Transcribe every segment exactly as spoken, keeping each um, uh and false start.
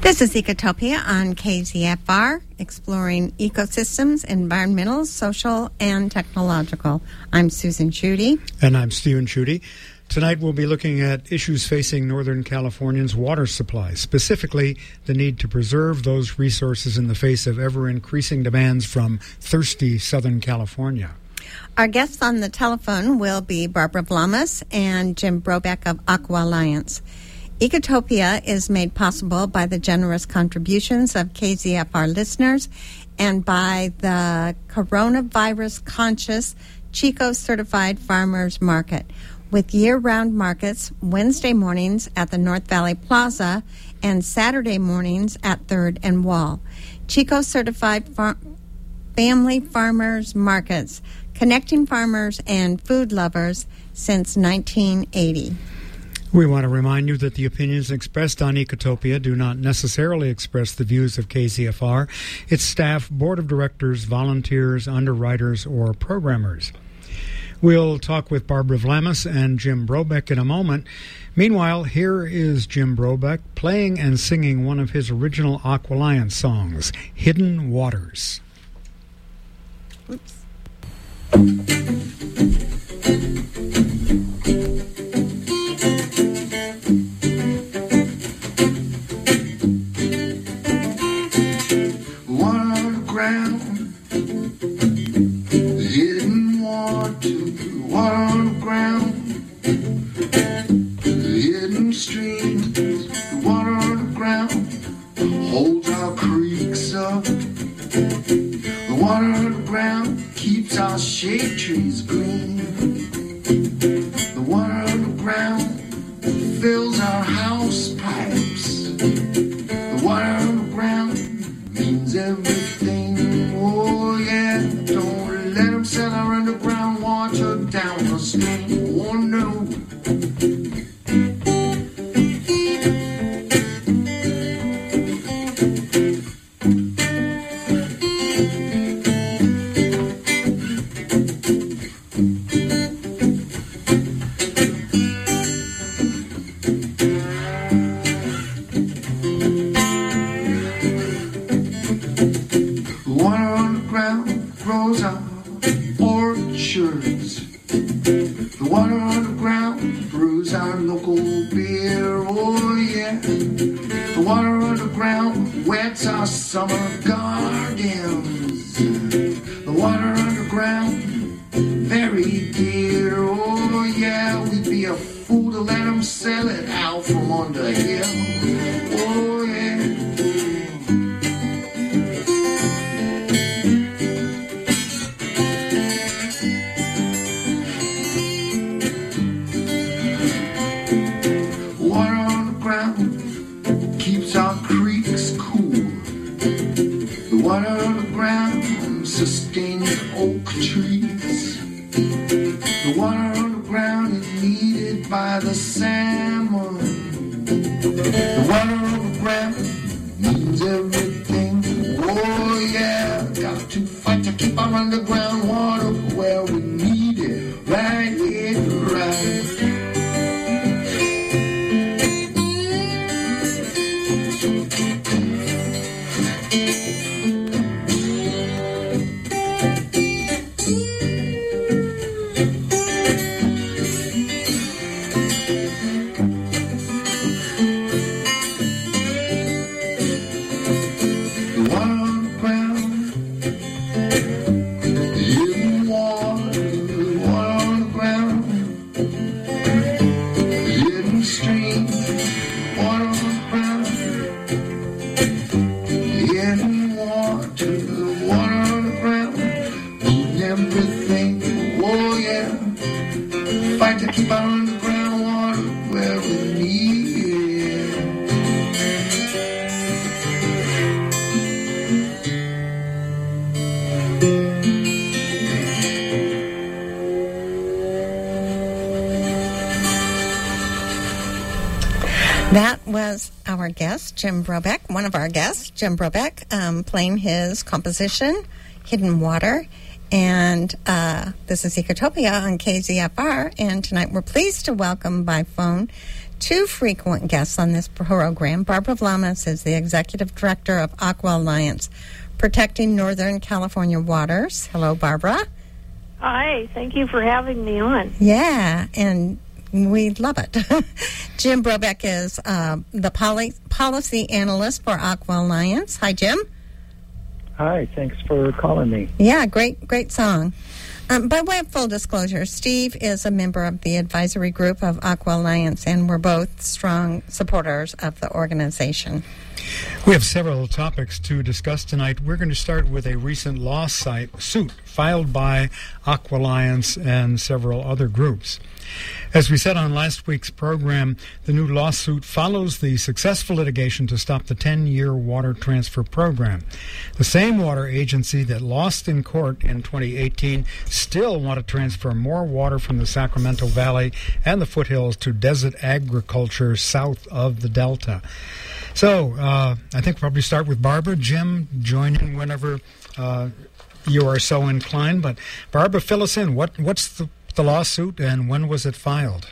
This is Ecotopia on K Z F R, exploring ecosystems, environmental, social, and technological. I'm Susan Schutte. And I'm Stephen Schutte. Tonight we'll be looking at issues facing Northern Californians' water supply, specifically the need to preserve those resources in the face of ever-increasing demands from thirsty Southern California. Our guests on the telephone will be Barbara Vlamas and Jim Brobeck of Aqua Alliance. Ecotopia is made possible by the generous contributions of K Z F R listeners and by the coronavirus-conscious Chico Certified Farmers Market, with year-round markets Wednesday mornings at the North Valley Plaza and Saturday mornings at third and Wall. Chico Certified Far- Family Farmers Markets, connecting farmers and food lovers since nineteen eighty. We want to remind you that the opinions expressed on Ecotopia do not necessarily express the views of K Z F R, its staff, board of directors, volunteers, underwriters, or programmers. We'll talk with Barbara Vlamas and Jim Brobeck in a moment. Meanwhile, here is Jim Brobeck playing and singing one of his original Aqua Alliance songs, Hidden Waters. Oops. Hidden water, water on the ground, hidden streams, the water on the ground holds our creeks up. The water on the ground keeps our shade trees green. The water on the ground fills our house pipes. The water on the ground means everything. Oh yeah, don't let them sell our underground water down the stream. Oh no. Grows our orchards. The water on the ground brews our local beer. Oh yeah. The water on the ground wets our summer gardens. The water on the ground very dear. Oh yeah. We'd be a fool to let them sell it out from under here. Oh yeah. Water on the ground sustains oak trees. The water on the ground is needed by the salmon. The water on the ground means everything. Oh yeah, got to fight to keep our underground water where we need it. Right here, right. That was our guest, Jim Brobeck, one of our guests, Jim Brobeck, um, playing his composition, Hidden Water. And uh, this is Ecotopia on K Z F R. And tonight we're pleased to welcome by phone two frequent guests on this program. Barbara Vlamas is the Executive Director of Aqua Alliance, Protecting Northern California Waters. Hello, Barbara. Hi, thank you for having me on. Yeah, and we love it. Jim Brobeck is uh, the poly- policy analyst for Aqua Alliance. Hi, Jim. Hi, thanks for calling me. Yeah, great, great song. Um, by way of full disclosure, Steve is a member of the advisory group of Aqua Alliance, and we're both strong supporters of the organization. We have several topics to discuss tonight. We're going to start with a recent lawsuit filed by Aqua Alliance and several other groups. As we said on last week's program, the new lawsuit follows the successful litigation to stop the ten-year water transfer program. The same water agency that lost in court in twenty eighteen still want to transfer more water from the Sacramento Valley and the foothills to desert agriculture south of the Delta. So, uh, I think we'll probably start with Barbara. Jim, join in whenever uh, you are so inclined. But Barbara, fill us in. What What's the, the lawsuit, and when was it filed?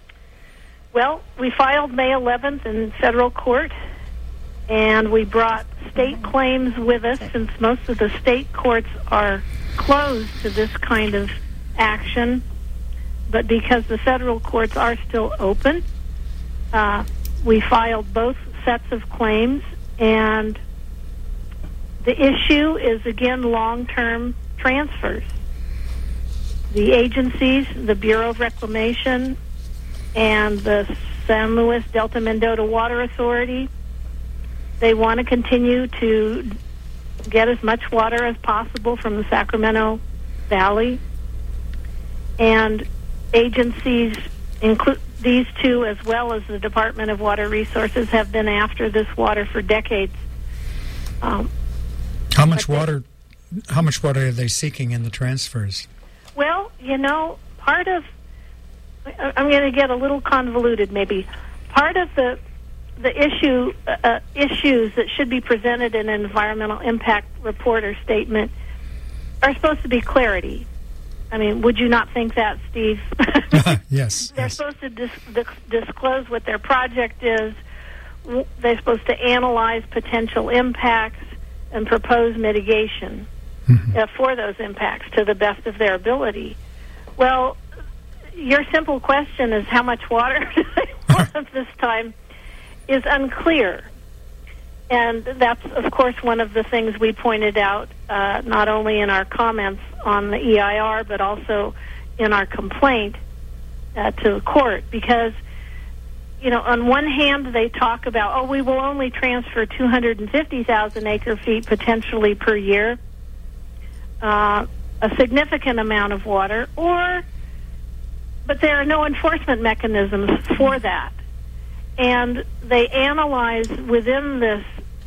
Well, we filed May eleventh in federal court, and we brought state claims with us since most of the state courts are closed to this kind of action. But because the federal courts are still open, uh, we filed both sets of claims, and the issue is, again, long-term transfers. The agencies, the Bureau of Reclamation, and the San Luis Delta Mendota Water Authority, they want to continue to get as much water as possible from the Sacramento Valley, and agencies include these two, as well as the Department of Water Resources, have been after this water for decades. Um, how much water? How much water are they seeking in the transfers? Well, you know, part of I'm going to get a little convoluted, maybe. Part of the the issue uh, issues that should be presented in an environmental impact report or statement are supposed to be clarity. I mean, would you not think that, Steve? Yes. They're yes. supposed to dis- dis- disclose what their project is. They're supposed to analyze potential impacts and propose mitigation mm-hmm. uh, for those impacts to the best of their ability. Well, your simple question is how much water do they want this time is unclear. And that's, of course, one of the things we pointed out, uh, not only in our comments on the E I R, but also in our complaint uh, to the court. Because, you know, on one hand, they talk about, oh, we will only transfer two hundred fifty thousand acre feet potentially per year, uh, a significant amount of water, or, but there are no enforcement mechanisms for that. And they analyze within this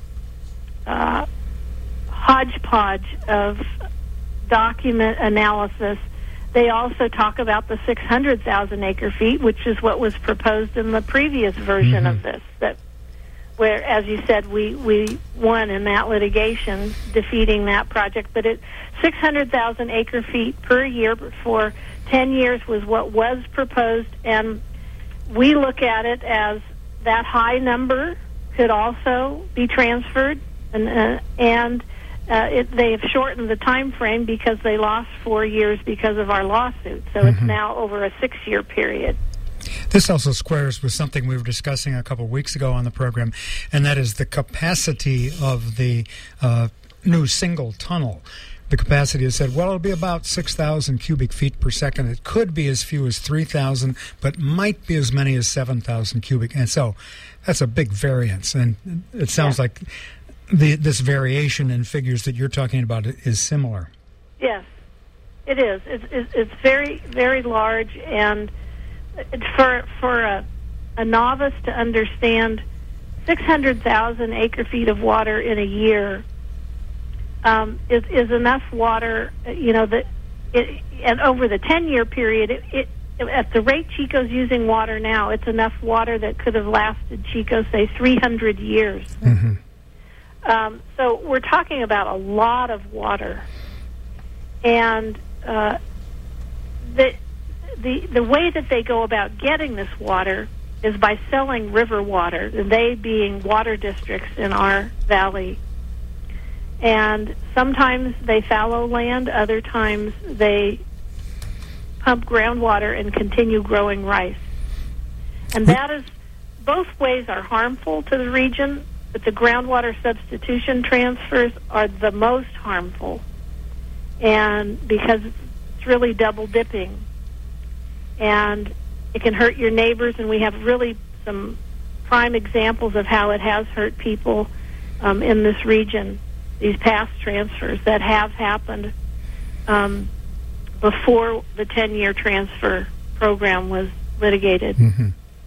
uh, hodgepodge of document analysis, they also talk about the six hundred thousand acre feet, which is what was proposed in the previous version mm-hmm. of this, that where, as you said, we, we won in that litigation, defeating that project. But it six hundred thousand acre feet per year for ten years was what was proposed, and we look at it as that high number could also be transferred, and uh, and uh, it, they have shortened the time frame because they lost four years because of our lawsuit. So mm-hmm. it's now over a six-year period. This also squares with something we were discussing a couple of weeks ago on the program, and that is the capacity of the uh, new single tunnel. The capacity has said, well, it'll be about six thousand cubic feet per second. It could be as few as three thousand, but might be as many as seven thousand cubic. And so that's a big variance. And it sounds yeah. like the, this variation in figures that you're talking about is similar. Yes, it is. It's, it's, it's very, very large. And for, for a, a novice to understand six hundred thousand acre feet of water in a year Um, is, is enough water, you know, that it, and over the ten-year period, it, it, at the rate Chico's using water now, it's enough water that could have lasted Chico, say, three hundred years. Mm-hmm. Um, so we're talking about a lot of water. And uh, the, the, the way that they go about getting this water is by selling river water, they being water districts in our valley. And sometimes they fallow land, other times they pump groundwater and continue growing rice. And that is, both ways are harmful to the region, but the groundwater substitution transfers are the most harmful. And because it's really double dipping. And it can hurt your neighbors, and we have really some prime examples of how it has hurt people um, in this region, these past transfers that have happened um, before the ten-year transfer program was litigated. Mm-hmm.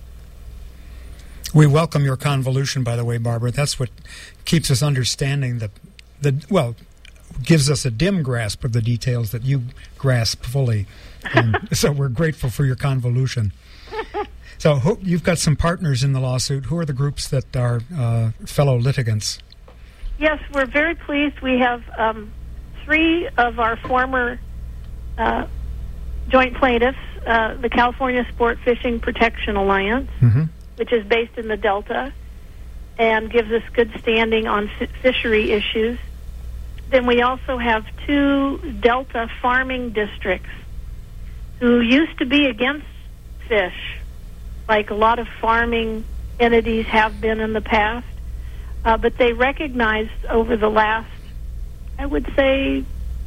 We welcome your convolution, by the way, Barbara. That's what keeps us understanding the, the well, gives us a dim grasp of the details that you grasp fully. And so we're grateful for your convolution. So who, you've got some partners in the lawsuit. Who are the groups that are uh, fellow litigants? Yes, we're very pleased. We have um, three of our former uh, joint plaintiffs, uh, the California Sport Fishing Protection Alliance, mm-hmm. which is based in the Delta and gives us good standing on f- fishery issues. Then we also have two Delta farming districts who used to be against fish, like a lot of farming entities have been in the past. Uh, but they recognized over the last, I would say,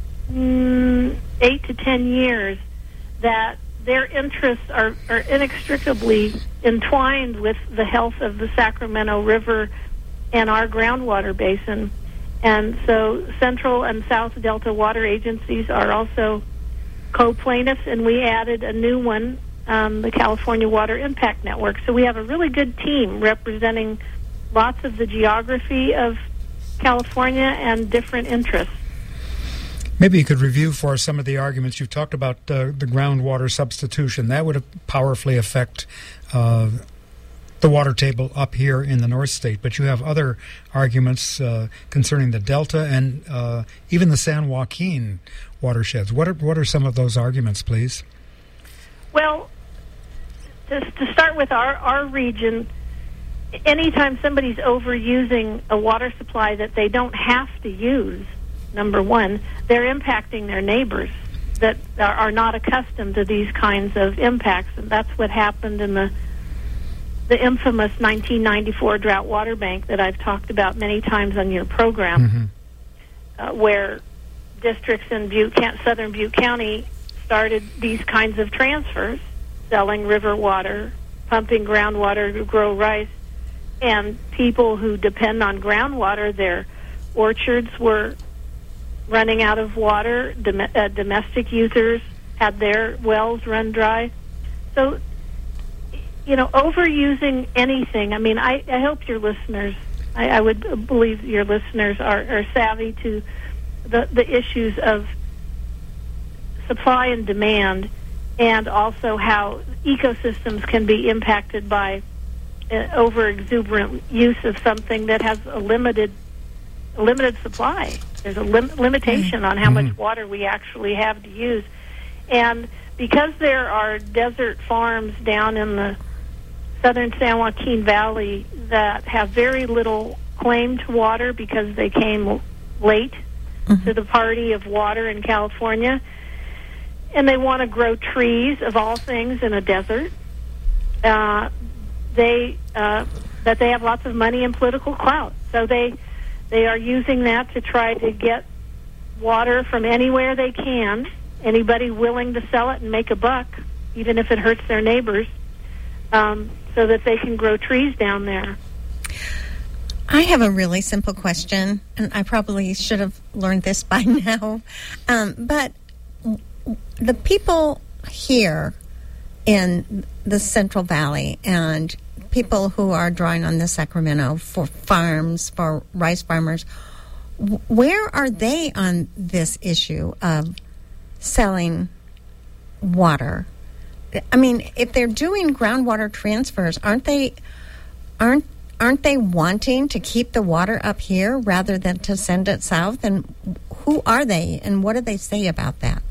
mm, eight to ten years that their interests are, are inextricably entwined with the health of the Sacramento River and our groundwater basin. And so Central and South Delta water agencies are also co-plaintiffs, and we added a new one, um, the California Water Impact Network. So we have a really good team representing lots of the geography of California and different interests. Maybe you could review for us some of the arguments. You've talked about uh, the groundwater substitution. That would powerfully affect uh, the water table up here in the North State. But you have other arguments uh, concerning the Delta and uh, even the San Joaquin watersheds. What are, what are some of those arguments, please? Well, to, to start with our, our region, anytime somebody's overusing a water supply that they don't have to use, number one, they're impacting their neighbors that are, are not accustomed to these kinds of impacts. And that's what happened in the the infamous nineteen ninety-four drought water bank that I've talked about many times on your program, mm-hmm. uh, where districts in Butte, southern Butte County started these kinds of transfers, selling river water, pumping groundwater to grow rice, and people who depend on groundwater, their orchards were running out of water, Dom- uh, domestic users had their wells run dry. So, you know, overusing anything, I mean, I, I hope your listeners, I, I would believe your listeners are, are savvy to the, the issues of supply and demand, and also how ecosystems can be impacted by uh, over-exuberant use of something that has a limited a limited supply. There's a lim- limitation on how mm-hmm. much water we actually have to use. And because there are desert farms down in the southern San Joaquin Valley that have very little claim to water because they came late mm-hmm. to the party of water in California, and they want to grow trees, of all things, in a desert, uh, they uh, that they have lots of money and political clout. So they they are using that to try to get water from anywhere they can, anybody willing to sell it and make a buck, even if it hurts their neighbors, um, so that they can grow trees down there. I have a really simple question, and I probably should have learned this by now. Um, but the people here in the Central Valley and people who are drawing on the Sacramento for farms, for rice farmers, where are they on this issue of selling water? I mean, if they're doing groundwater transfers, aren't they, aren't aren't they wanting to keep the water up here rather than to send it south? And who are they, and what do they say about that?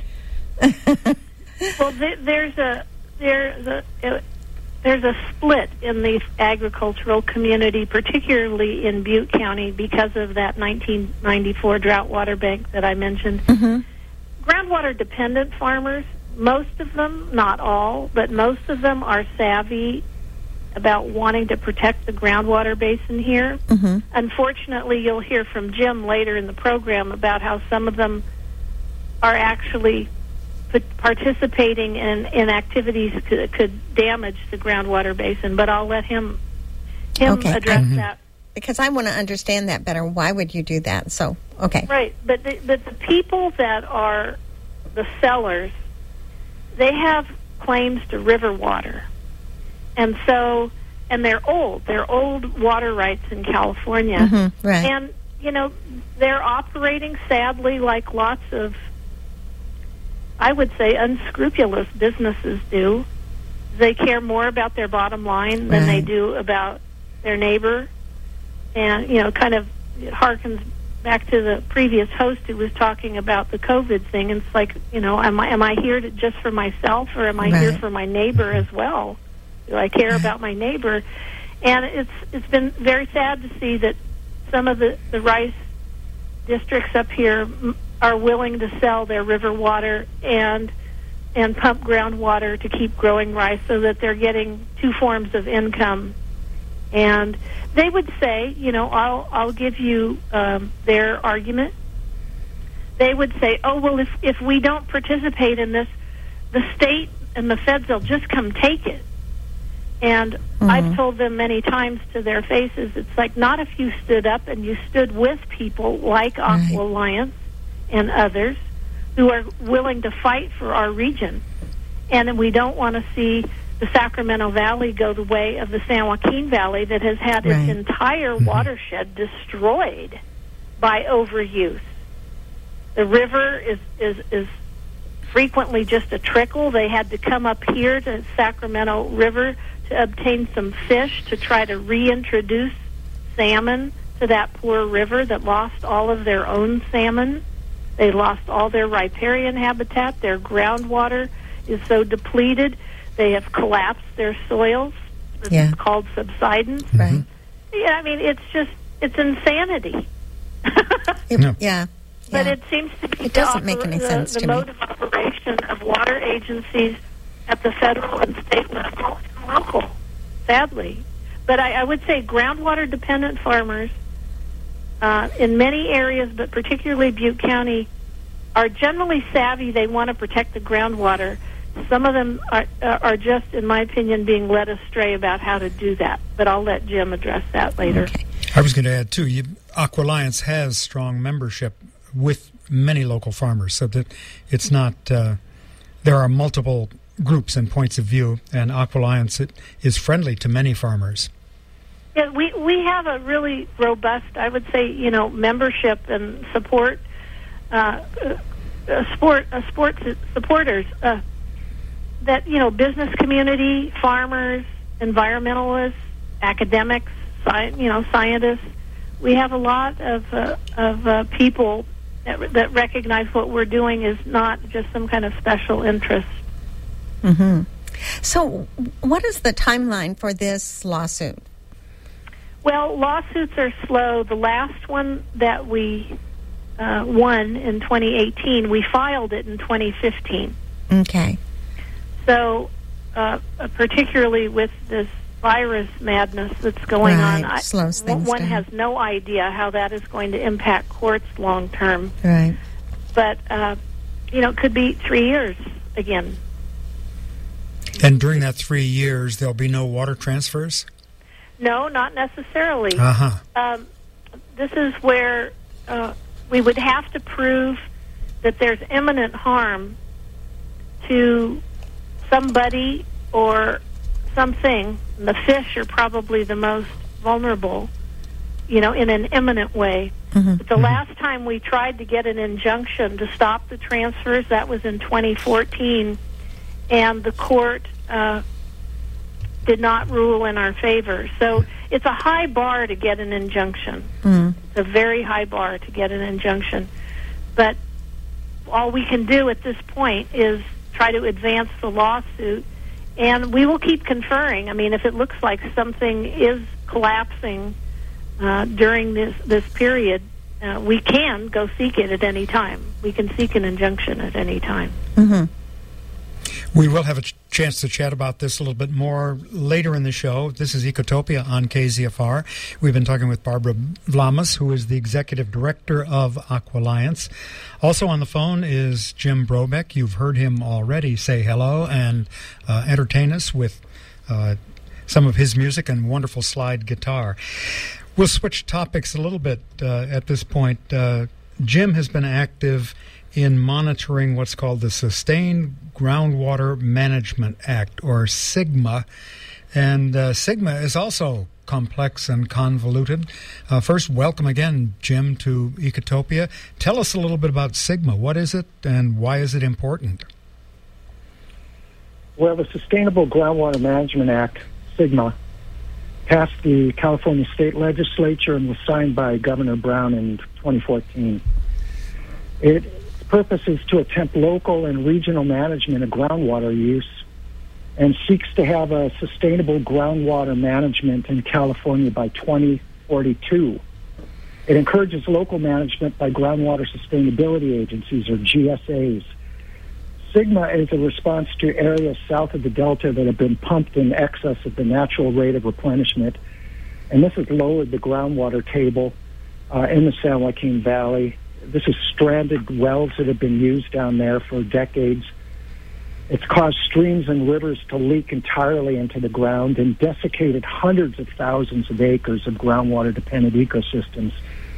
Well, th- there's a there's a uh, there's a split in the agricultural community, particularly in Butte County, because of that nineteen ninety-four drought water bank that I mentioned. Mm-hmm. Groundwater-dependent farmers, most of them, not all, but most of them are savvy about wanting to protect the groundwater basin here. Mm-hmm. Unfortunately, you'll hear from Jim later in the program about how some of them are actually p- participating in, in activities that could, could damage the groundwater basin. But I'll let him him Okay. address Mm-hmm. that. Because I want to understand that better. Why would you do that? So, okay. Right, but the, but the people that are the sellers, they have claims to river water. And so, and they're old. They're old water rights in California. Mm-hmm, right. And, you know, they're operating, sadly, like lots of, I would say, unscrupulous businesses do. They care more about their bottom line than they Right. do about their neighbor. And, you know, kind of it harkens back to the previous host who was talking about the COVID thing. And it's like, you know, am I, am I here to, just for myself, or am I here Right. for my neighbor as well? Do I care about my neighbor? And it's it's been very sad to see that some of the, the rice districts up here m- are willing to sell their river water and and pump groundwater to keep growing rice, so that they're getting two forms of income. And they would say, you know, I'll I'll give you um, their argument. They would say, oh, well, if if we don't participate in this, the state and the feds will just come take it. And Mm-hmm. I've told them many times to their faces, it's like, not if you stood up and you stood with people like Aqua Right. Alliance and others who are willing to fight for our region. And we don't want to see the Sacramento Valley go the way of the San Joaquin Valley, that has had its Right. entire watershed destroyed by overuse. The river is, is, is frequently just a trickle. They had to come up here to Sacramento River to obtain some fish to try to reintroduce salmon to that poor river that lost all of their own salmon. They lost all their riparian habitat. Their groundwater is so depleted. They have collapsed their soils. It's Yeah. called subsidence. Right. Yeah, I mean, it's just, it's insanity. It- No. Yeah. But yeah. it seems to be It doesn't the make any oper- sense the, to the me. mode of operation of water agencies at the federal and state level and local, sadly. But I, I would say groundwater-dependent farmers uh, in many areas, but particularly Butte County, are generally savvy. They want to protect the groundwater. Some of them are, are just, in my opinion, being led astray about how to do that. But I'll let Jim address that later. Okay. I was going to add, too, you, Aqua Alliance has strong membership with many local farmers, so that it's not, uh, there are multiple groups and points of view, and Aqua Alliance it, is friendly to many farmers. Yeah, we we have a really robust, I would say, you know, membership and support, uh, uh, sport, uh, sports supporters. Uh, that you know, business community, farmers, environmentalists, academics, sci- you know, scientists. We have a lot of uh, of uh, people that that recognize what we're doing is not just some kind of special interest. Mm-hmm. So, what is the timeline for this lawsuit? Well, lawsuits are slow. The last one that we uh, won in twenty eighteen, we filed it in twenty fifteen. Okay. So, uh, particularly with this virus madness that's going Right. on, I, Slows things one down. has no idea how that is going to impact courts long term. Right. But, uh, you know, it could be three years again. And during that three years, there'll be no water transfers? No, not necessarily. Uh-huh. Um, this is where uh, we would have to prove that there's imminent harm to somebody or something. The fish are probably the most vulnerable, you know, in an imminent way. Mm-hmm. But the last time we tried to get an injunction to stop the transfers, that was in twenty fourteen, and the court uh, did not rule in our favor. So it's a high bar to get an injunction. Mm. It's a very high bar to get an injunction. But all we can do at this point is try to advance the lawsuit, and we will keep conferring. I mean, if it looks like something is collapsing uh, during this, this period, uh, we can go seek it at any time. We can seek an injunction at any time. Mm-hmm. We will have a ch- chance to chat about this a little bit more later in the show. This is Ecotopia on K Z F R. We've been talking with Barbara Vlamas, who is the executive director of Aqualliance. Also on the phone is Jim Brobeck. You've heard him already say hello and uh, entertain us with uh, some of his music and wonderful slide guitar. We'll switch topics a little bit uh, at this point. Uh, Jim has been active in monitoring what's called the Sustained Groundwater Management Act, or SGMA. And uh, SGMA is also complex and convoluted. Uh, first, welcome again, Jim, to Ecotopia. Tell us a little bit about SGMA. What is it, and why is it important? Well, the Sustainable Groundwater Management Act, SGMA, passed the California State Legislature and was signed by Governor Brown in twenty fourteen. Its purpose is to attempt local and regional management of groundwater use and seeks to have a sustainable groundwater management in California by twenty forty-two. It encourages local management by groundwater sustainability agencies, or G S As. SGMA is a response to areas south of the Delta that have been pumped in excess of the natural rate of replenishment, and this has lowered the groundwater table uh, in the San Joaquin Valley. This is stranded wells that have been used down there for decades. It's caused streams and rivers to leak entirely into the ground and desiccated hundreds of thousands of acres of groundwater-dependent ecosystems.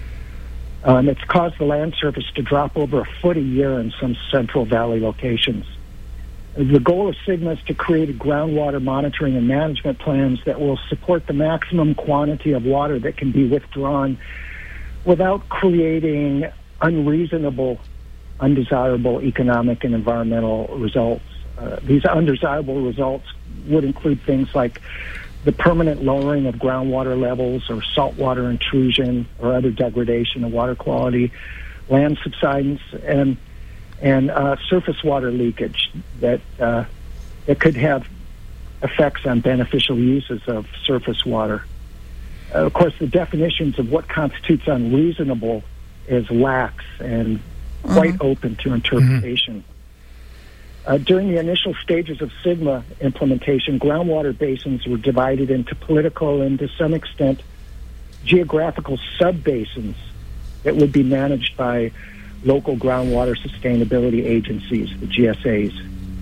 Um, it's caused the land surface to drop over a foot a year in some Central Valley locations. The goal of SGMA is to create groundwater monitoring and management plans that will support the maximum quantity of water that can be withdrawn without creating unreasonable, undesirable economic and environmental results. Uh, these undesirable results would include things like the permanent lowering of groundwater levels or saltwater intrusion or other degradation of water quality, land subsidence, and and uh, surface water leakage that uh, that could have effects on beneficial uses of surface water. Uh, of course, the definitions of what constitutes unreasonable is lax and quite mm-hmm. open to interpretation. Mm-hmm. Uh, during the initial stages of SGMA implementation, groundwater basins were divided into political and, to some extent, geographical sub-basins that would be managed by local groundwater sustainability agencies, the G S As.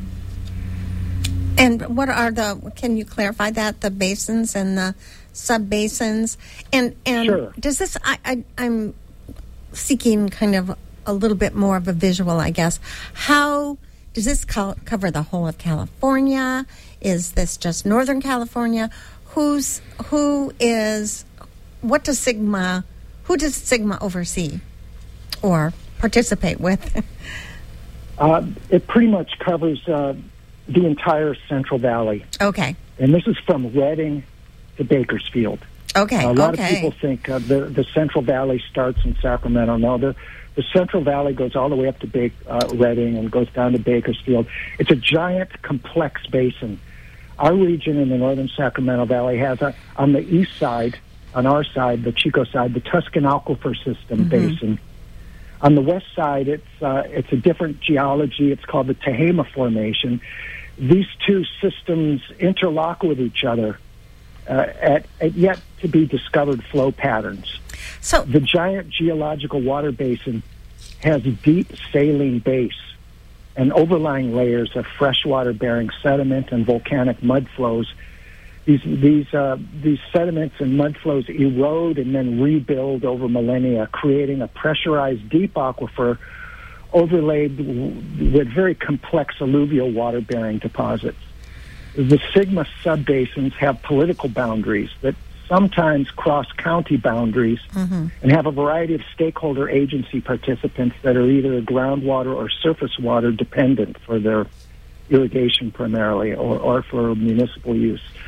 And what are the, can you clarify that, the basins and the sub-basins? And, and sure. does this, I, I, I'm seeking kind of a little bit more of a visual, I guess. How does this co- cover the whole of California? Is this just Northern California? Who's who is? What does SGMA? Who does SGMA oversee or participate with? uh, it pretty much covers uh, the entire Central Valley. Okay. And this is from Redding to Bakersfield. Okay. Uh, a lot okay. of people think uh, the the Central Valley starts in Sacramento. No, the The Central Valley goes all the way up to Ba- uh, Redding and goes down to Bakersfield. It's a giant, complex basin. Our region in the northern Sacramento Valley has, a, on the east side, on our side, the Chico side, the Tuscan Aquifer System mm-hmm. basin. On the west side, it's uh, it's a different geology. It's called the Tehama Formation. These two systems interlock with each other uh, at, at yet to be discovered flow patterns. So the giant geological water basin has a deep saline base and overlying layers of freshwater-bearing sediment and volcanic mud flows. These these uh, these sediments and mud flows erode and then rebuild over millennia, creating a pressurized deep aquifer overlaid with very complex alluvial water-bearing deposits. The SGMA subbasins have political boundaries that sometimes cross county boundaries mm-hmm. and have a variety of stakeholder agency participants that are either groundwater or surface water dependent for their irrigation primarily or, or for municipal use.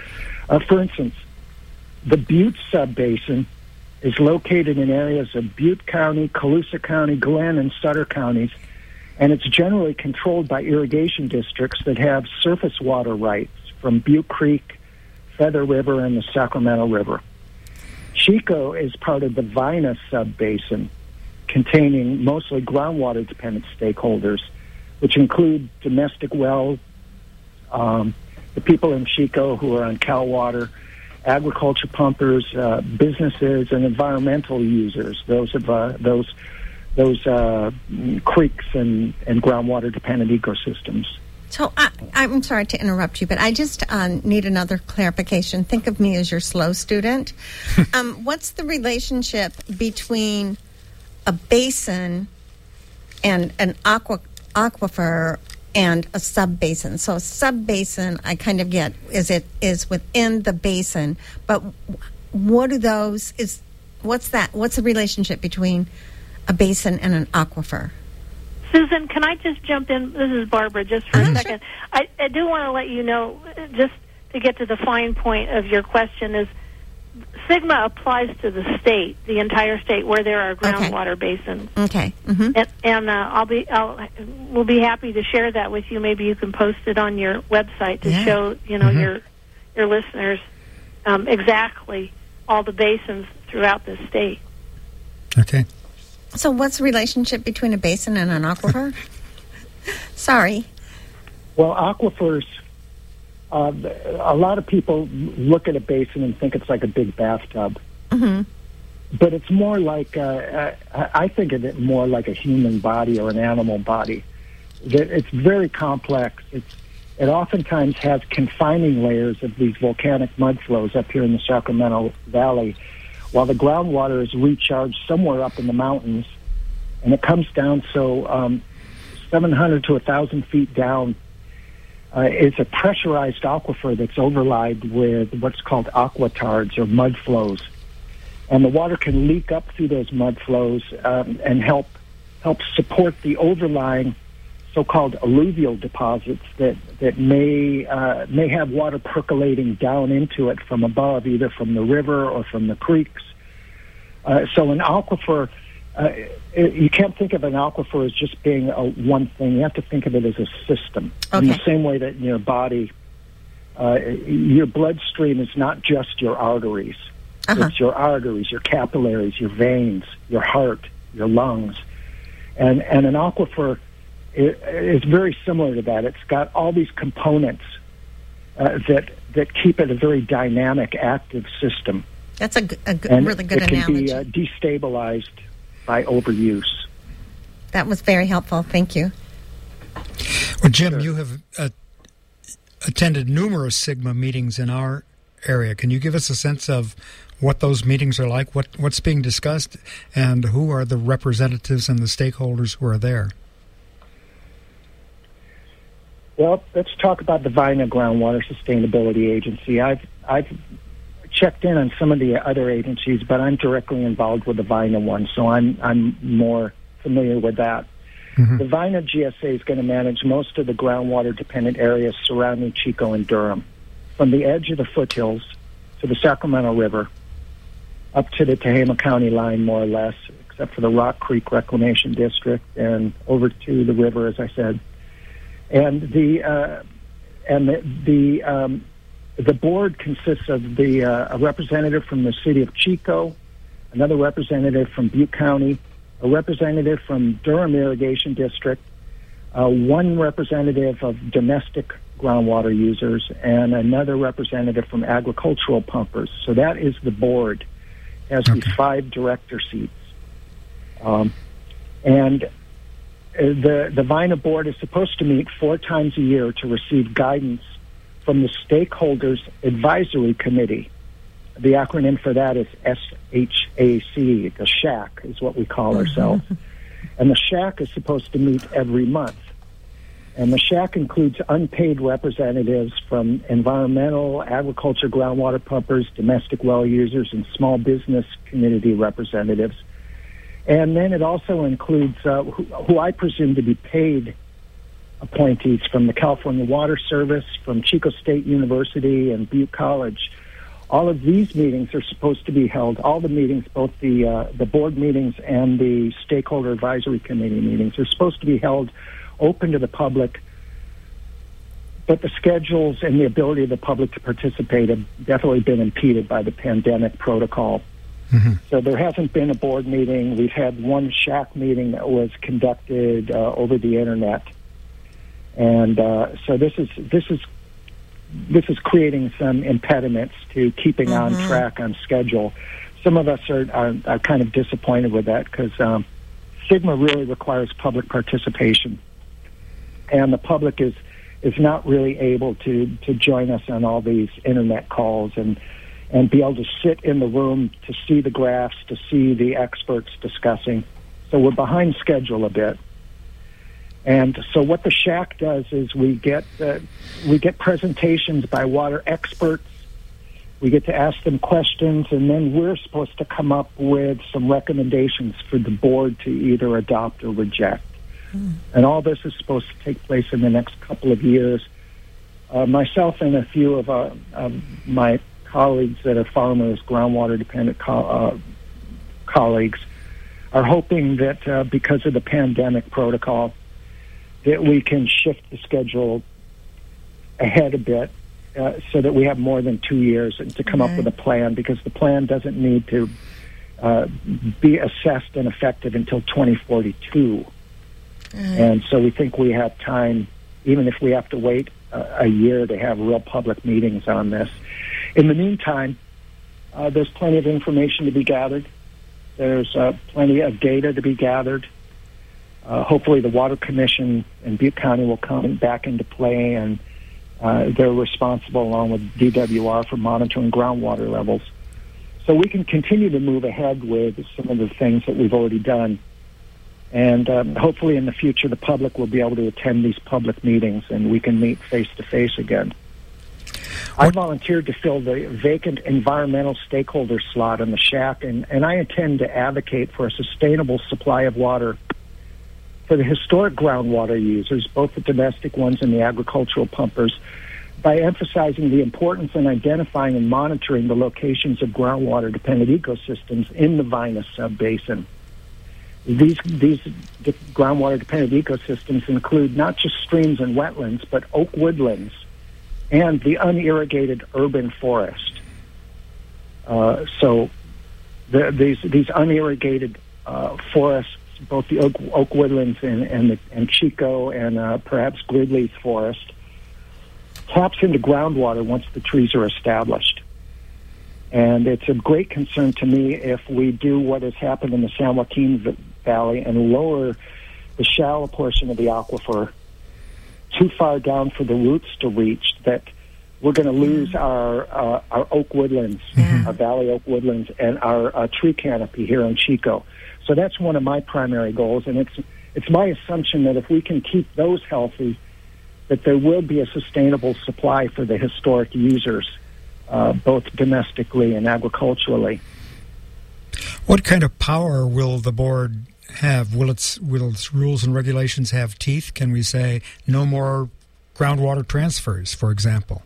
Uh, for instance, the Butte subbasin is located in areas of Butte County, Colusa County, Glenn, and Sutter counties, and it's generally controlled by irrigation districts that have surface water rights from Butte Creek, Feather River, and the Sacramento River. Chico is part of the Vina subbasin, containing mostly groundwater-dependent stakeholders, which include domestic wells, um, the people in Chico who are on Cal Water, agriculture pumpers, uh, businesses, and environmental users. Those of uh, those those uh, creeks and, and groundwater-dependent ecosystems. So I, I'm sorry to interrupt you, but I just uh, need another clarification. Think of me as your slow student. um, what's the relationship between a basin and an aqua, aquifer and a subbasin? So a subbasin, I kind of get, is it is within the basin, but what do those is? What's that? What's the relationship between a basin and an aquifer? Susan, can I just jump in? This is Barbara, just for Mm-hmm. a second. I, I do want to let you know, just to get to the fine point of your question, is SGMA applies to the state, the entire state, where there are groundwater okay. basins. Okay. Mm-hmm. And, and uh, I'll be, I'll, we'll be happy to share that with you. Maybe you can post it on your website to yeah. show, you know, Mm-hmm. your your listeners um, exactly all the basins throughout the state. Okay. So what's the relationship between a basin and an aquifer? Sorry. Well, aquifers, uh, a lot of people look at a basin and think it's like a big bathtub. Mm-hmm. But it's more like, uh, I think of it more like a human body or an animal body. That it's very complex. It's, it oftentimes has confining layers of these volcanic mud flows up here in the Sacramento Valley, while the groundwater is recharged somewhere up in the mountains, and it comes down so um, seven hundred to one thousand feet down. Uh, it's a pressurized aquifer that's overlaid with what's called aquatards, or mud flows. And the water can leak up through those mud flows um, and help help support the overlying so-called alluvial deposits that that may uh, may have water percolating down into it from above, either from the river or from the creeks. Uh, so an aquifer, uh, it, you can't think of an aquifer as just being a one thing. You have to think of it as a system. Okay. In the same way that your body, uh, your bloodstream is not just your arteries. Uh-huh. It's your arteries, your capillaries, your veins, your heart, your lungs. And, and an aquifer is very similar to that. It's got all these components uh, that that keep it a very dynamic, active system. That's a, g- a g- And really good it can analogy. be uh, destabilized by overuse. That was very helpful. Thank you. Well, Jim, Sure. you have uh, attended numerous SGMA meetings in our area. Can you give us a sense of what those meetings are like, what what's being discussed, and who are the representatives and the stakeholders who are there? Well, let's talk about the Vina Groundwater Sustainability Agency. I've I've checked in on some of the other agencies, but I'm directly involved with the Vina one, so I'm I'm more familiar with that. Mm-hmm. The Vina G S A is going to manage most of the groundwater-dependent areas surrounding Chico and Durham, from the edge of the foothills to the Sacramento River, up to the Tehama County line, more or less, except for the Rock Creek Reclamation District, and over to the river, as I said. And the uh, and the the, um, the board consists of the uh, a representative from the city of Chico, another representative from Butte County, a representative from Durham Irrigation District, uh, one representative of domestic groundwater users, and another representative from agricultural pumpers. So that is the board. It has okay. these five director seats. Um, and the, the Vina board is supposed to meet four times a year to receive guidance from the Stakeholders Advisory Committee. The acronym for that is S H A C. The SHAC is what we call ourselves. And the SHAC is supposed to meet every month. And the SHAC includes unpaid representatives from environmental, agriculture, groundwater pumpers, domestic well users, and small business community representatives. And then it also includes uh, who, who I presume to be paid appointees from the California Water Service, from Chico State University, and Butte College. All of these meetings are supposed to be held, all the meetings, both the uh, the board meetings and the stakeholder advisory committee meetings, are supposed to be held open to the public, but the schedules and the ability of the public to participate have definitely been impeded by the pandemic protocol. Mm-hmm. So there hasn't been a board meeting. We've had one S H A C meeting that was conducted uh, over the internet. And uh, so this is this is this is creating some impediments to keeping mm-hmm. on track on schedule. Some of us are are, are kind of disappointed with that because um, SGMA really requires public participation, and the public is is not really able to to join us on all these internet calls and and be able to sit in the room to see the graphs, to see the experts discussing. So we're behind schedule a bit. And so what the S H A C does is we get uh, we get presentations by water experts. We get to ask them questions, and then we're supposed to come up with some recommendations for the board to either adopt or reject. Mm. And all this is supposed to take place in the next couple of years. Uh, myself and a few of uh, um, my colleagues that are farmers, groundwater-dependent co- uh, colleagues, are hoping that uh, because of the pandemic protocol, that we can shift the schedule ahead a bit uh, so that we have more than two years to come okay. up with a plan, because the plan doesn't need to uh, be assessed and effective until twenty forty-two. Mm. And so we think we have time, even if we have to wait a, a year to have real public meetings on this. In the meantime, uh, there's plenty of information to be gathered. There's uh, plenty of data to be gathered. Uh, hopefully the Water Commission in Butte County will come back into play, and uh, they're responsible, along with D W R, for monitoring groundwater levels. So we can continue to move ahead with some of the things that we've already done. And um, hopefully in the future the public will be able to attend these public meetings and we can meet face-to-face again. I volunteered to fill the vacant environmental stakeholder slot on the S H A C, and, and I intend to advocate for a sustainable supply of water for the historic groundwater users, both the domestic ones and the agricultural pumpers, by emphasizing the importance in identifying and monitoring the locations of groundwater-dependent ecosystems in the Vina subbasin. These, these groundwater-dependent ecosystems include not just streams and wetlands, but oak woodlands and the unirrigated urban forest. Uh, so the, these, these unirrigated uh, forests, both the oak, oak woodlands and and, the, and Chico and uh, perhaps Gridley's forest, taps into groundwater once the trees are established. And it's a great concern to me if we do what has happened in the San Joaquin Valley and lower the shallow portion of the aquifer too far down for the roots to reach, that we're going to lose our uh, our oak woodlands, mm-hmm. our valley oak woodlands, and our uh, tree canopy here in Chico. So that's one of my primary goals, and it's it's my assumption that if we can keep those healthy, that there will be a sustainable supply for the historic users, uh, both domestically and agriculturally. What kind of power will the board have? Will its will its rules and regulations have teeth? Can we say no more groundwater transfers, for example?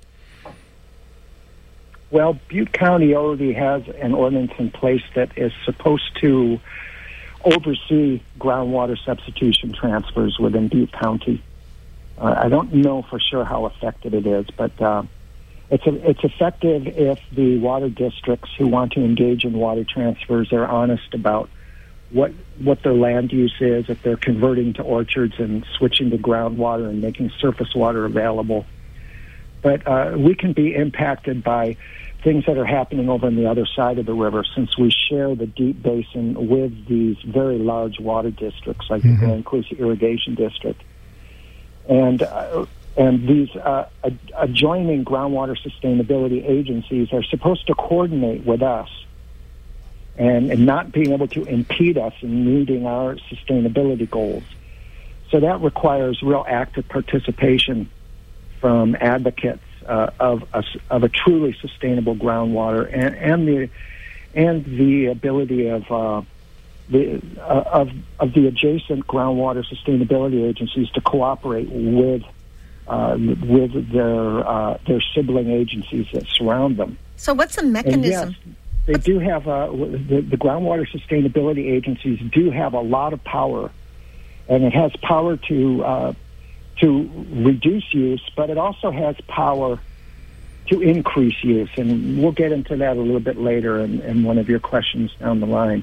Well, Butte County already has an ordinance in place that is supposed to oversee groundwater substitution transfers within Butte County. Uh, I don't know for sure how effective it is, but uh, it's a, it's effective if the water districts who want to engage in water transfers are honest about what what their land use is, if they're converting to orchards and switching to groundwater and making surface water available. But uh, we can be impacted by things that are happening over on the other side of the river, since we share the deep basin with these very large water districts like mm-hmm. the Grand Coulee Irrigation District. And uh, and these uh, ad- adjoining groundwater sustainability agencies are supposed to coordinate with us and, and not being able to impede us in meeting our sustainability goals. So that requires real active participation from advocates uh, of a, of a truly sustainable groundwater and, and the and the ability of uh, the uh, of of the adjacent groundwater sustainability agencies to cooperate with uh, with their uh, their sibling agencies that surround them. So, what's the mechanism? And yes, they what's do have uh, the, the groundwater sustainability agencies do have a lot of power, and it has power to uh, to reduce use, but it also has power to increase use, and we'll get into that a little bit later in, in one of your questions down the line.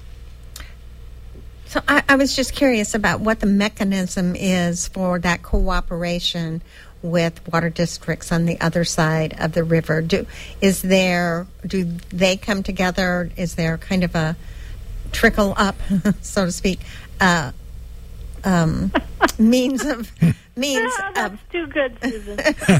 So I, I was just curious about what the mechanism is for that cooperation with water districts on the other side of the river. Do is there do they come together? Is there kind of a trickle up, so to speak, uh, um, means of means oh, that's of too good, Susan.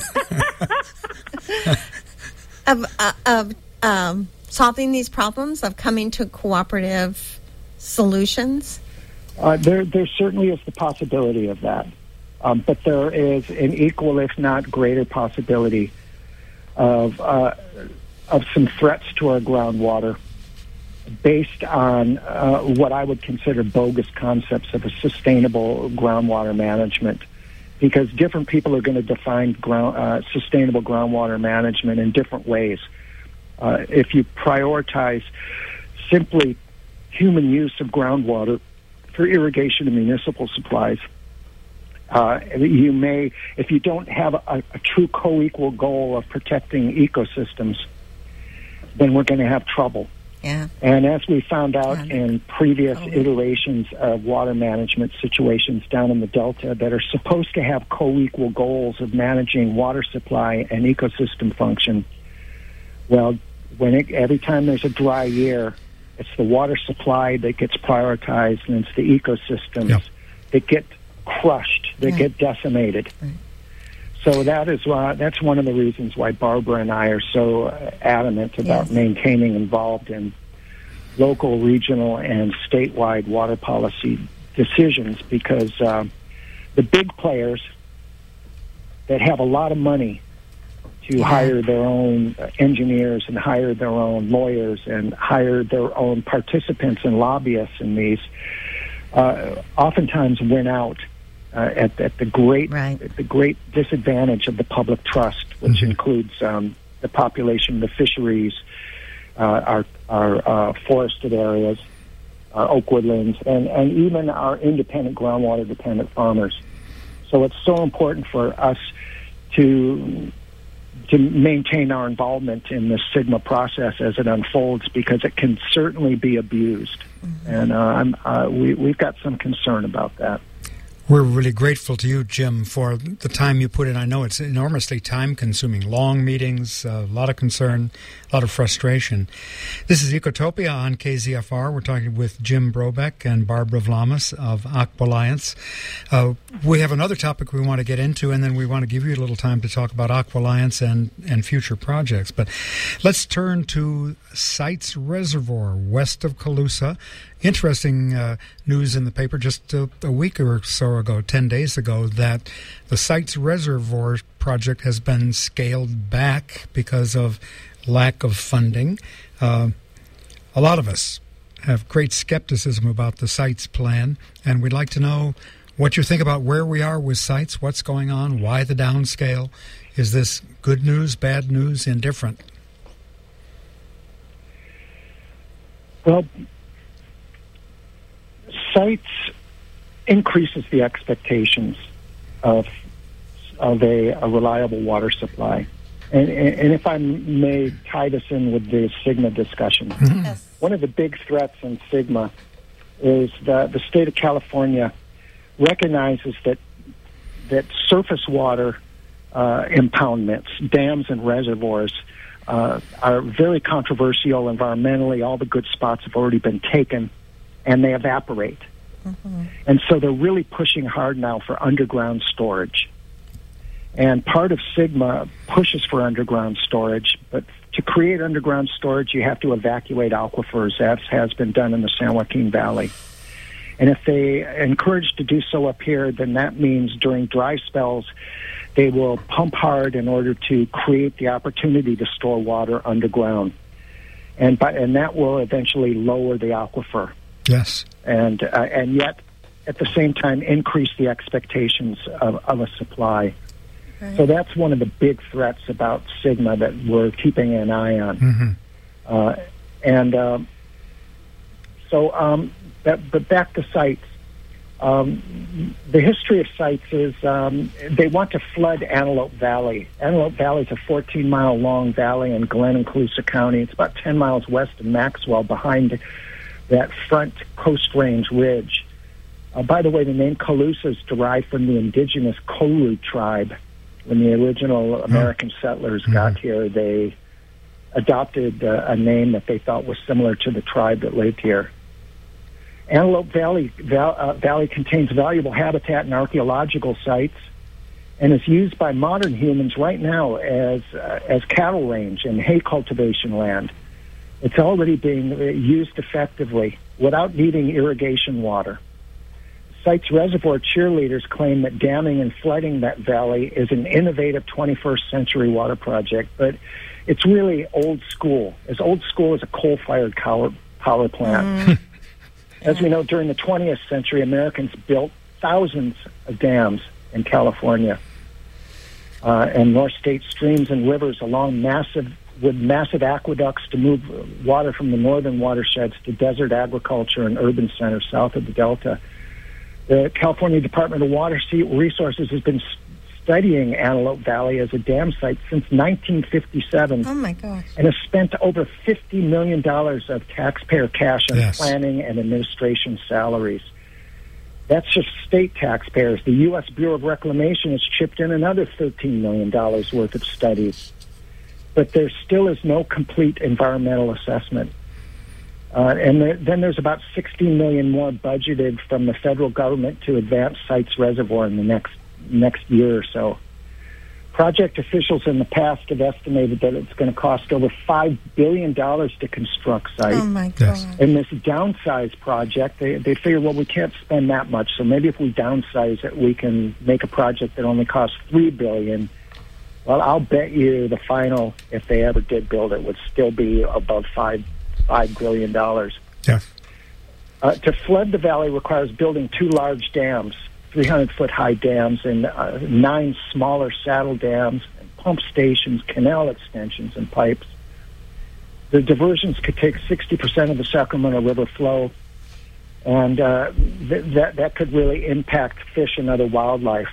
of uh, of um, solving these problems, of coming to cooperative solutions? Uh, there, there certainly is the possibility of that, um, but there is an equal, if not greater, possibility of uh, of some threats to our groundwater based on uh, what I would consider bogus concepts of a sustainable groundwater management, because different people are going to define ground, uh, sustainable groundwater management in different ways. Uh, if you prioritize simply human use of groundwater for irrigation and municipal supplies, uh, you may, if you don't have a, a true co-equal goal of protecting ecosystems, then we're going to have trouble. Yeah. And as we found out yeah. in previous oh. iterations of water management situations down in the Delta that are supposed to have co-equal goals of managing water supply and ecosystem function, well, when it, every time there's a dry year, it's the water supply that gets prioritized, and it's the ecosystems yep. that get crushed, that yeah. get decimated. Right. So that is why, that's one of the reasons why Barbara and I are so adamant about yes. maintaining involved in local, regional, and statewide water policy decisions, because uh, the big players that have a lot of money to yeah. hire their own engineers and hire their own lawyers and hire their own participants and lobbyists in these, uh, oftentimes win out uh, at, at the great right. at the great disadvantage of the public trust, which mm-hmm. includes um, the population, the fisheries, uh, our our uh, forested areas, our oak woodlands, and, and even our independent groundwater dependent farmers. So it's so important for us to to maintain our involvement in the SGMA process as it unfolds, because it can certainly be abused. Mm-hmm. And uh, I'm, uh, we, we've got some concern about that. We're really grateful to you, Jim, for the time you put in. I know it's enormously time-consuming, long meetings, a lot of concern, a lot of frustration. This is Ecotopia on K Z F R. We're talking with Jim Brobeck and Barbara Vlamas of Aqualliance. Uh, we have another topic we want to get into, and then we want to give you a little time to talk about Aqualliance and, and future projects. But let's turn to Sites Reservoir, west of Colusa. Interesting uh, news in the paper just a, a week or so ago, ten days ago, that the Sites Reservoir project has been scaled back because of lack of funding. Uh, a lot of us have great skepticism about the Sites plan, and we'd like to know what you think about where we are with Sites, what's going on, why the downscale. Is this good news, bad news, indifferent? Well, Sites increases the expectations of of a, a reliable water supply. And, and if I may tie this in with the SGMA discussion, mm-hmm. yes. one of the big threats in SGMA is that the state of California recognizes that that surface water uh, impoundments, dams and reservoirs, uh, are very controversial environmentally. All the good spots have already been taken, and they evaporate. Mm-hmm. And so they're really pushing hard now for underground storage. And part of SGMA pushes for underground storage, but to create underground storage, you have to evacuate aquifers, as has been done in the San Joaquin Valley. And if they encourage to do so up here, then that means during dry spells, they will pump hard in order to create the opportunity to store water underground. And by, and that will eventually lower the aquifer. Yes. And uh, and yet, at the same time, increase the expectations of, of a supply. Right. So that's one of the big threats about Sigma that we're keeping an eye on. Mm-hmm. Uh, and um, so, um, that, but back to sites. Um, the history of sites is um, they want to flood Antelope Valley. Antelope Valley is a fourteen-mile long valley in Glenn and Colusa County. It's about ten miles west of Maxwell, behind that front Coast Range ridge. Uh, by the way, the name Colusa is derived from the indigenous Kolu tribe. When the original American settlers mm-hmm. got here, they adopted uh, a name that they thought was similar to the tribe that lived here. Antelope Valley, val, uh, Valley contains valuable habitat and archaeological sites, and is used by modern humans right now as uh, as cattle range and hay cultivation land. It's already being used effectively without needing irrigation water. Site's reservoir cheerleaders claim that damming and flooding that valley is an innovative twenty-first century water project, but it's really old school, as old school as a coal-fired power, power plant. Mm. As we know, during the twentieth century, Americans built thousands of dams in California uh, and North State streams and rivers along massive with massive aqueducts to move water from the northern watersheds to desert agriculture and urban centers south of the Delta. The California Department of Water Resources has been studying Antelope Valley as a dam site since nineteen fifty-seven. Oh, my gosh. And has spent over fifty million dollars of taxpayer cash on yes. planning and administration salaries. That's just state taxpayers. The U S Bureau of Reclamation has chipped in another thirteen million dollars worth of studies. But there still is no complete environmental assessment. Uh, and there, then there's about sixteen million dollars more budgeted from the federal government to advance Sites Reservoir in the next next year or so. Project officials in the past have estimated that it's going to cost over five billion dollars to construct Sites. Oh, my God. Yes. In this downsize project, they, they figure, well, we can't spend that much, so maybe if we downsize it, we can make a project that only costs three billion dollars. Well, I'll bet you the final, if they ever did build it, would still be above five five billion dollars. Yes. Uh, to flood the valley requires building two large dams, three hundred foot high dams, and uh, nine smaller saddle dams, and pump stations, canal extensions, and pipes. The diversions could take sixty percent of the Sacramento River flow, and uh, th- that that could really impact fish and other wildlife.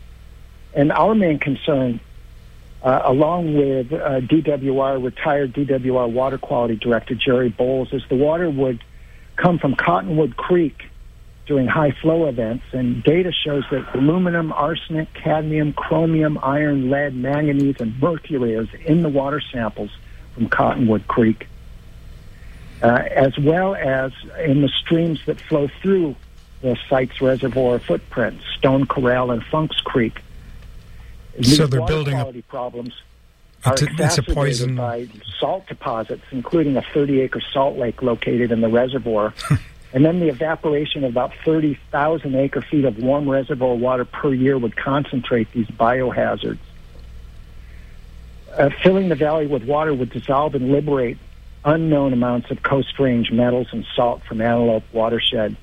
And our main concern, Uh, along with uh, D W R, retired D W R Water Quality Director Jerry Bowles, is the water would come from Cottonwood Creek during high flow events, and data shows that aluminum, arsenic, cadmium, chromium, iron, lead, manganese, and mercury is in the water samples from Cottonwood Creek, uh, as well as in the streams that flow through the site's reservoir footprint, Stone Corral and Funks Creek. These so they're water building quality a, problems are it's a, it's a exacerbated poison by salt deposits, including a thirty acre salt lake located in the reservoir, and then the evaporation of about thirty thousand acre feet of warm reservoir water per year would concentrate these biohazards. Uh, filling the valley with water would dissolve and liberate unknown amounts of Coast Range metals and salt from Antelope watershed.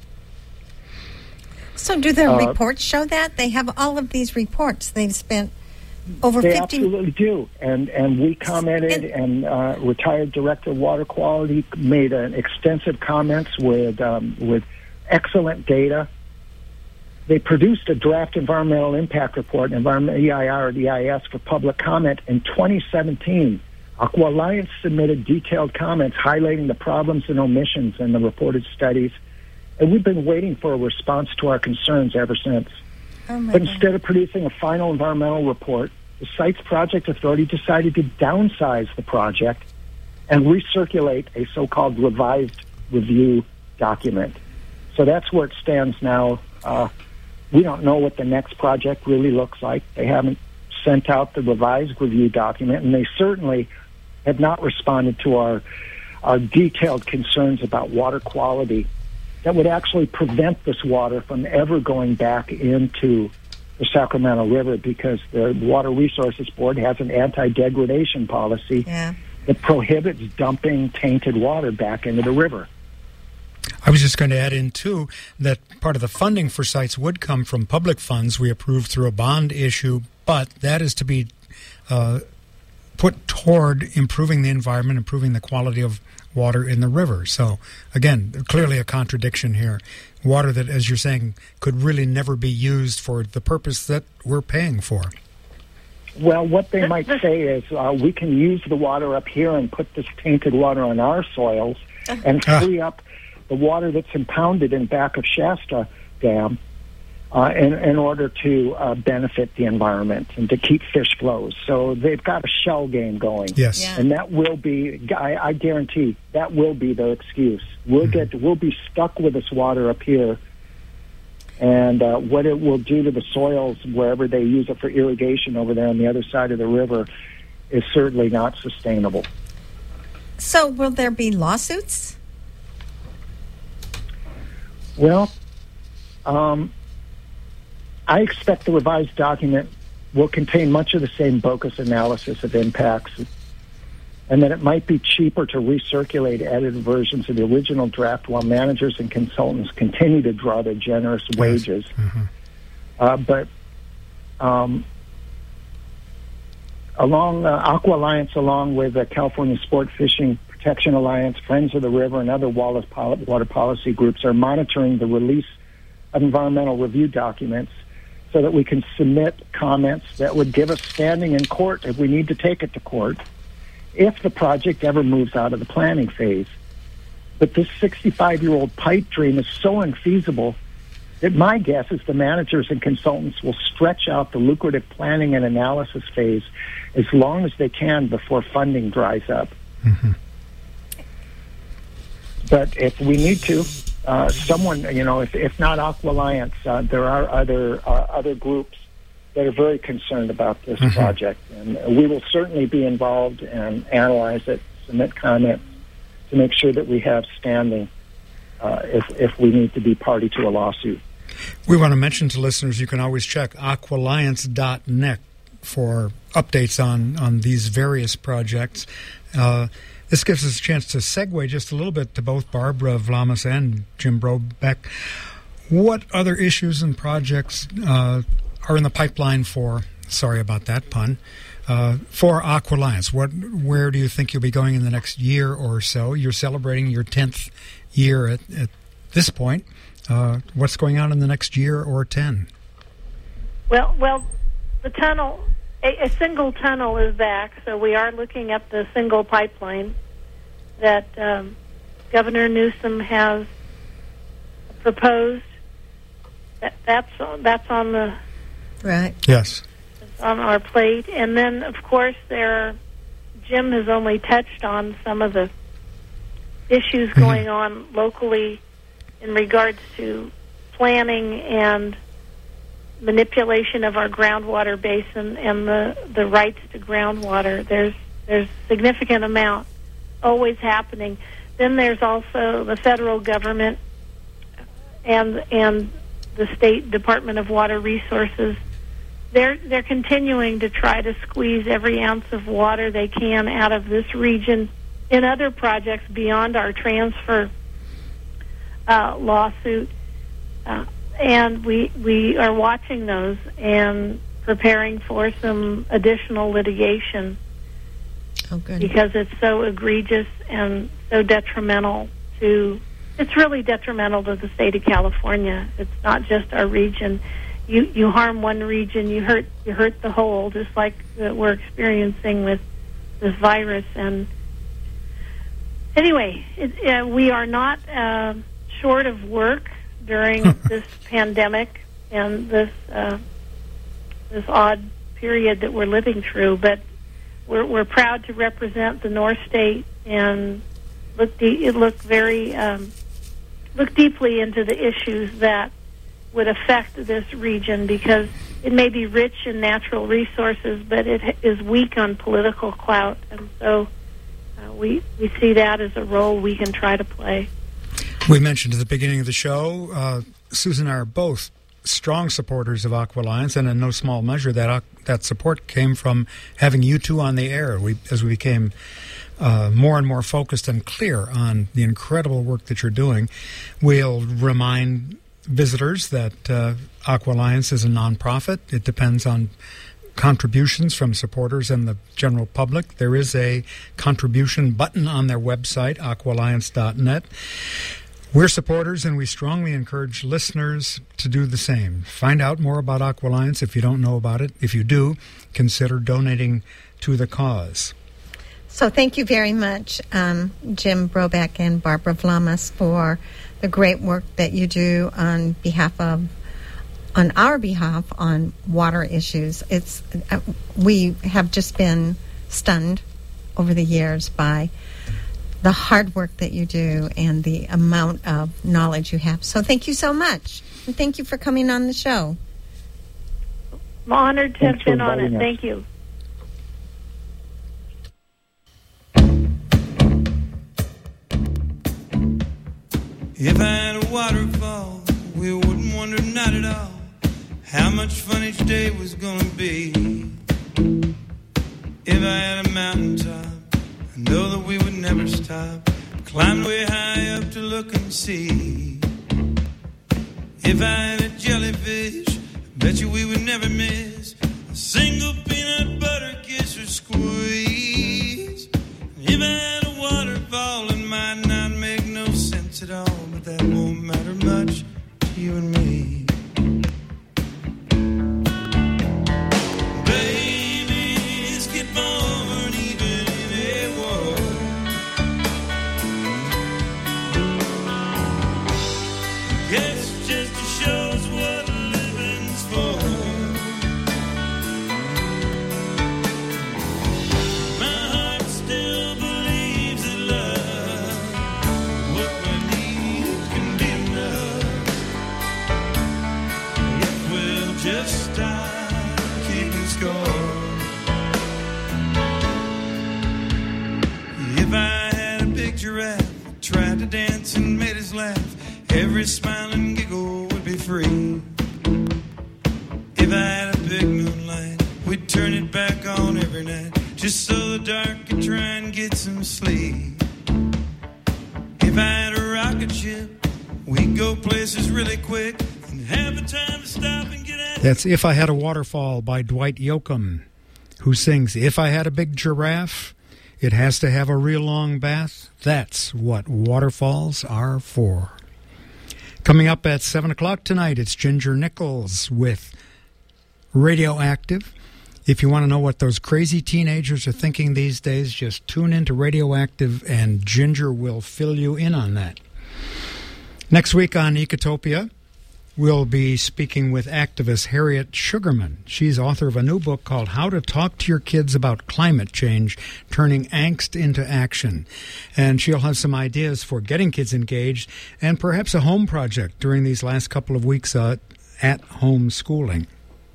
So do the Uh, reports show that? They have all of these reports. They've spent over They fifty... absolutely do. And and we commented, and uh, retired Director of Water Quality made an extensive comments with um, with excellent data. They produced a draft environmental impact report, environmental E I R or E I S, for public comment in twenty seventeen. Aqua Alliance submitted detailed comments highlighting the problems and omissions in the reported studies, and we've been waiting for a response to our concerns ever since. Oh my but God. instead of producing a final environmental report, the Sites Project Authority decided to downsize the project and recirculate a so-called revised review document. So that's where it stands now. Uh, we don't know what the next project really looks like. They haven't sent out the revised review document, and they certainly have not responded to our, our detailed concerns about water quality that would actually prevent this water from ever going back into the Sacramento River, because the Water Resources Board has an anti-degradation policy Yeah. that prohibits dumping tainted water back into the river. I was just going to add in, too, that part of the funding for sites would come from public funds we approved through a bond issue, but that is to be uh, put toward improving the environment, improving the quality of water in the river. So, again, clearly a contradiction here. Water that, as you're saying, could really never be used for the purpose that we're paying for. Well, what they might say is uh, we can use the water up here and put this tainted water on our soils and free up the water that's impounded in back of Shasta Dam uh, in, in order to uh, benefit the environment and to keep fish flows. So they've got a shell game going. Yes. Yeah. And that will be, I, I guarantee, that will be their excuse. We'll mm-hmm. get, we'll be stuck with this water up here. And uh, what it will do to the soils wherever they use it for irrigation over there on the other side of the river is certainly not sustainable. So will there be lawsuits? Well, um, I expect the revised document will contain much of the same bogus analysis of impacts, and that it might be cheaper to recirculate edited versions of the original draft while managers and consultants continue to draw their generous wages. Mm-hmm. Uh, but um, along uh, Aqua Alliance, along with the California Sport Fishing Protection Alliance, Friends of the River, and other water policy groups are monitoring the release of environmental review documents so that we can submit comments that would give us standing in court if we need to take it to court, if the project ever moves out of the planning phase. But this sixty-five-year-old pipe dream is so unfeasible that my guess is the managers and consultants will stretch out the lucrative planning and analysis phase as long as they can before funding dries up. Mm-hmm. But if we need to, uh, someone, you know, if, if not Aqua Alliance, uh, there are other uh, other groups that are very concerned about this mm-hmm. project. And we will certainly be involved and analyze it, submit comments to make sure that we have standing uh, if, if we need to be party to a lawsuit. We want to mention to listeners you can always check aqua alliance dot net for updates on, on these various projects. Uh, this gives us a chance to segue just a little bit to both Barbara Vlamas and Jim Brobeck. What other issues and projects uh, are in the pipeline for, sorry about that pun, uh, for Aqua Alliance? What, where do you think you'll be going in the next year or so? You're celebrating your tenth year at, at this point. Uh, what's going on in the next year or ten? Well, well, the tunnel, a, a single tunnel is back, so we are looking at the single pipeline that um, Governor Newsom has proposed. That, that's that's on the Right. Yes. on our plate. And then, of course, there are, Jim has only touched on some of the issues mm-hmm. going on locally in regards to planning and manipulation of our groundwater basin and the, the rights to groundwater. There's there's significant amount always happening. Then there's also the federal government and and the State Department of Water Resources. They're they're continuing to try to squeeze every ounce of water they can out of this region in other projects beyond our transfer uh, lawsuit. Uh, and we we are watching those and preparing for some additional litigation. Oh, good. Because it's so egregious and so detrimental to, it's really detrimental to the state of California. It's not just our region. You you harm one region, you hurt you hurt the whole, just like uh, we're experiencing with this virus. And anyway, it, uh, we are not uh, short of work during this pandemic and this uh, this odd period that we're living through, but we're we're proud to represent the North State and look de- look very um, look deeply into the issues that would affect this region, because it may be rich in natural resources, but it is weak on political clout, and so uh, we we see that as a role we can try to play. We mentioned at the beginning of the show, uh, Susan and I are both strong supporters of Aqua Alliance, and in no small measure that uh, that support came from having you two on the air. We, as we became uh, more and more focused and clear on the incredible work that you're doing. We'll remind visitors that uh, Aqua Alliance is a nonprofit. It depends on contributions from supporters and the general public. There is a contribution button on their website, aqua alliance dot net. We're supporters, and we strongly encourage listeners to do the same. Find out more about Aqua Alliance if you don't know about it. If you do, consider donating to the cause. So thank you very much, um, Jim Brobeck and Barbara Vlamas, for the great work that you do on behalf of, on our behalf, on water issues. It's uh, we have just been stunned over the years by the hard work that you do and the amount of knowledge you have. So thank you so much. And thank you for coming on the show. I'm honored to Thanks have been for on it. inviting us. Thank you. If I had a waterfall, we wouldn't wonder not at all how much fun each day was gonna be. If I had a mountaintop, I know that we would never stop, climb way high up to look and see. If I had a jellyfish, I bet you we would never miss a single peanut butter kiss or squeeze. If I had a waterfall, it might not make no sense at all, but that won't matter much to you and me. Baby, skip on even in a war. Guess just to show us what living's for. My heart still believes that love, what we need can be enough. If we'll just stop keeping score. If I had a big giraffe, tried to dance and made us laugh, every smile and giggle would be free. If I had a big moonlight, we'd turn it back on every night, just so the dark could try and get some sleep. If I had a rocket ship, we'd go places really quick and have the time to stop and get out. That's If I Had a Waterfall by Dwight Yoakam, who sings, If I Had a Big Giraffe, it has to have a real long bath. That's what waterfalls are for. Coming up at seven o'clock tonight, it's Ginger Nichols with Radioactive. If you want to know what those crazy teenagers are thinking these days, just tune into Radioactive and Ginger will fill you in on that. Next week on Ecotopia, we'll be speaking with activist Harriet Sugarman. She's author of a new book called How to Talk to Your Kids About Climate Change, Turning Angst into Action. And she'll have some ideas for getting kids engaged and perhaps a home project during these last couple of weeks uh, at home schooling.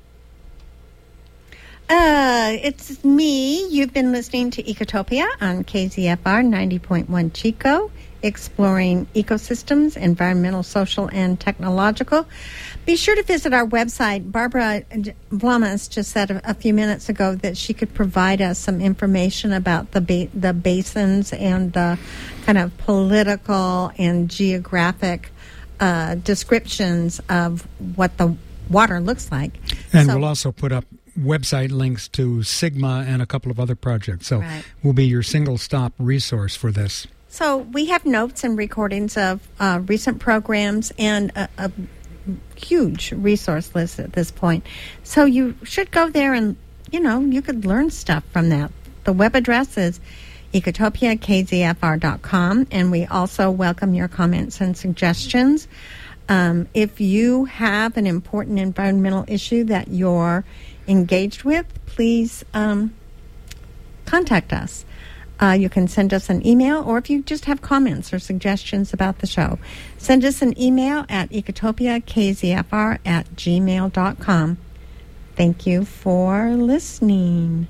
Uh, it's me. You've been listening to Ecotopia on K Z F R ninety point one Chico, exploring ecosystems, environmental, social, and technological. Be sure to visit our website. Barbara Vlamas just said a, a few minutes ago that she could provide us some information about the ba- the basins and the kind of political and geographic uh, descriptions of what the water looks like. And So- we'll also put up website links to Sigma and a couple of other projects. So Right. we'll be your single-stop resource for this. So we have notes and recordings of uh, recent programs and a, a huge resource list at this point. So you should go there and, you know, you could learn stuff from that. The web address is ecotopia k z f r dot com, and we also welcome your comments and suggestions. Um, if you have an important environmental issue that you're engaged with, please um, contact us. Uh, you can send us an email, or if you just have comments or suggestions about the show, send us an email at ecotopia k z f r at gmail dot com. Thank you for listening.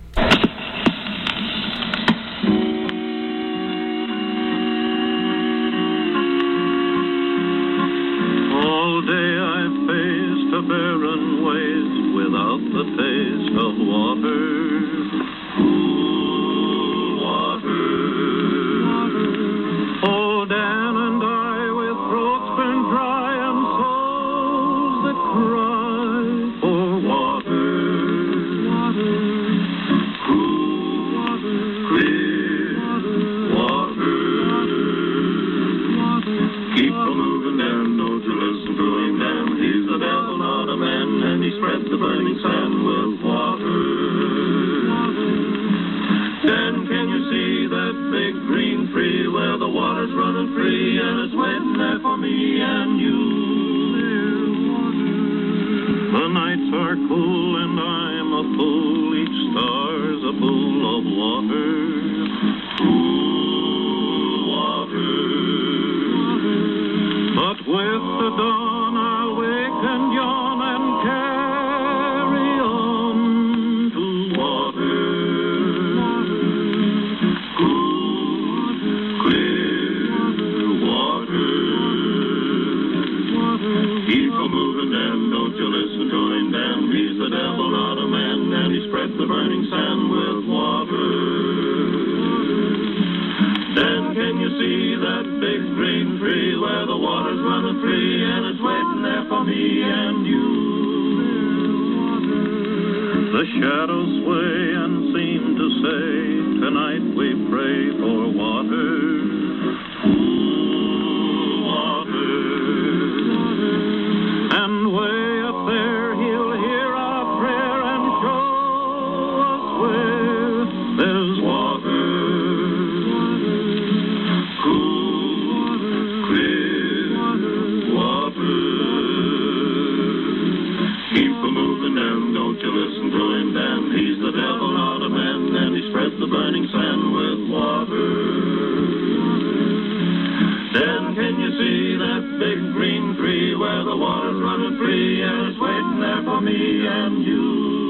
All day I faced a barren waste without the taste of water. Cool water. water's running free and it's waiting there for me and you. The nights are cool and I'm a fool, each star's a pool of water. Cool water. But with the dawn I'll wake and yawn and carry on to water. Cool, clear water. Keep a moving then, don't you listen to him then. He's the devil, not a man, and he spreads the burning sand with water. Then can you see that big green tree where the water's running free and it's waiting there for me and you? The shadows sway and seem to say, tonight we pray for water. Cool water. And way up there he'll hear our prayer and show us where there's water. Cool, clear water. Keep a moving then, don't you listen to him then. He's the devil, not a man, and he spreads the burning sand with water. Then can you see that big green tree where the water's running free and it's waiting there for me and you?